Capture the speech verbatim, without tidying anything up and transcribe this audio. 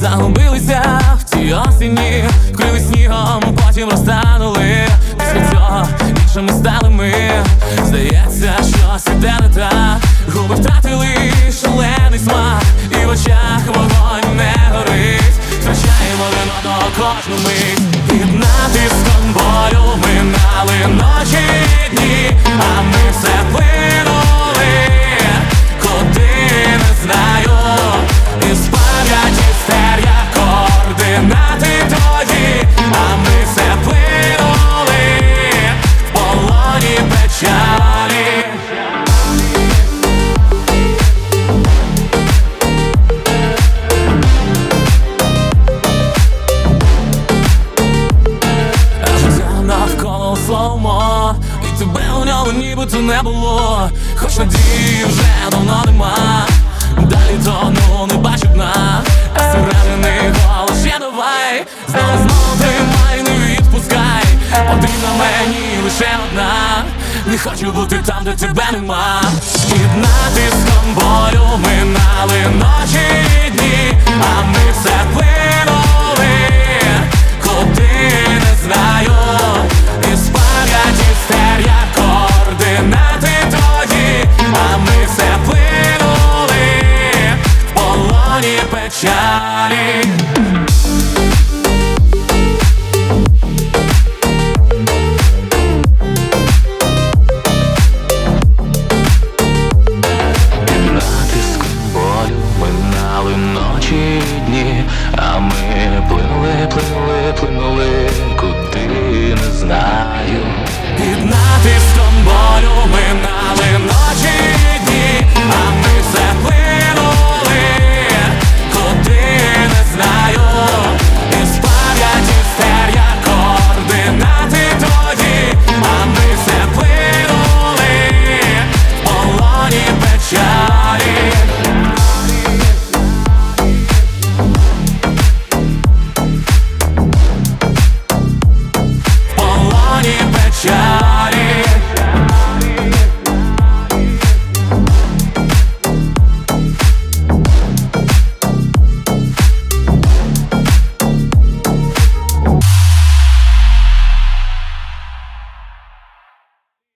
загубилися в цій осені, вкрили снігом, потім розтанули. Після цього іншими стали ми. Здається, щось іде не так. Губи втратили шалений смак, і в очах вогонь не горить. Втрачаємо один одного кожну мить. Під натиском болю минали ночі і дні, а ми все плинули, куди не знаю. Із пам'яті стер'я координати твої, а ми все плинули в полоні печалі. Навколо слоумо, і тебе у ньому нібито не було. Хоч надії вже давно нема, далі тону не бачу дна, а всередини голос ще давай. Знову, знову тримай, не відпускай, потрібна мені лише одна. Не хочу бути там, де тебе нема. Під натиском болю минали ночі і дні, а ми все плинули, куди не знаю. Із пам'яті стер'я координати твої, а ми все плинули в полоні печалі.